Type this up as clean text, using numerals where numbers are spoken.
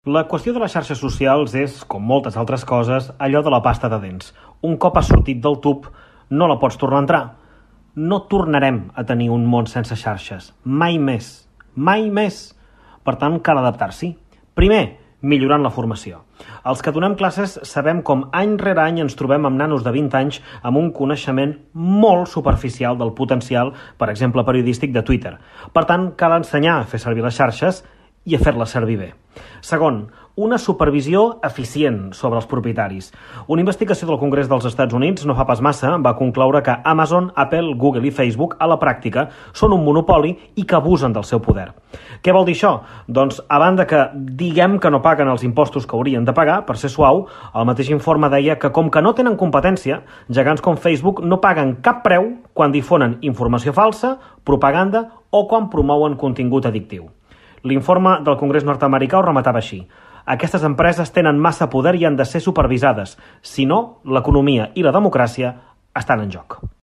La qüestió de les xarxes socials és, com moltes altres coses, allò de la pasta de dents. Un cop has sortit del tub, no la pots tornar a entrar. No tornarem a tenir un món sense xarxes. Mai més. Mai més. Per tant, cal adaptar-s'hi. Primer, millorant la formació. Els que donem classes sabem com any rere any ens trobem amb nanos de 20 anys amb un coneixement molt superficial del potencial, per exemple, periodístic de Twitter. Per tant, cal ensenyar a fer servir les xarxes i a fer-les servir bé. Segon, una supervisió eficient sobre els propietaris. Una investigació del Congrés dels Estats Units no fa pas massa va concloure que Amazon, Apple, Google i Facebook a la pràctica són un monopoli i que abusen del seu poder. Què vol dir això? Doncs, a banda que diguem que no paguen els impostos que haurien de pagar, per ser suau, el mateix informe deia que com que no tenen competència, gegants com Facebook no paguen cap preu quan difonen informació falsa, propaganda o quan promouen contingut addictiu. L'informe del Congrés nord-americà ho rematava així. Aquestes empreses tenen massa poder i han de ser supervisades. Si no, l'economia i la democràcia estan en joc.